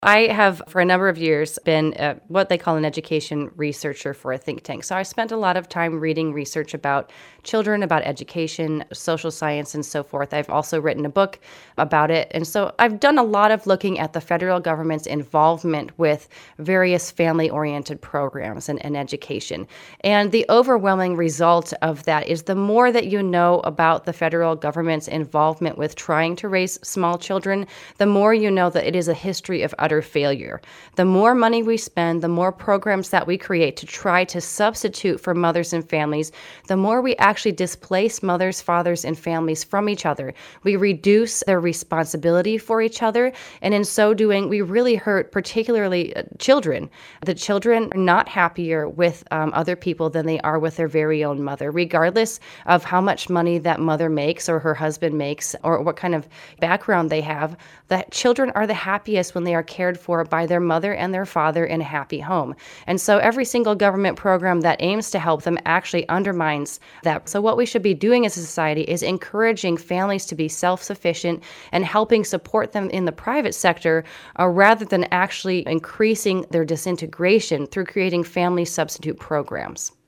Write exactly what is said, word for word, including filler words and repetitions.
I have, for a number of years, been uh, what they call an education researcher for a think tank. So I spent a lot of time reading research about children, about education, social science, and so forth. I've also written a book about it. And so I've done a lot of looking at the federal government's involvement with various family-oriented programs and, and education. And the overwhelming result of that is the more that you know about the federal government's involvement with trying to raise small children, the more you know that it is a history of utter failure. The more money we spend, the more programs that we create to try to substitute for mothers and families, the more we actually displace mothers, fathers, and families from each other. We reduce their responsibility for each other, and in so doing, we really hurt particularly uh, children. The children are not happier with um, other people than they are with their very own mother, regardless of how much money that mother makes or her husband makes or what kind of background they have. The children are the happiest when they are cared for by their mother and their father in a happy home. And so every single government program that aims to help them actually undermines that. So what we should be doing as a society is encouraging families to be self-sufficient and helping support them in the private sector uh, rather than actually increasing their disintegration through creating family substitute programs.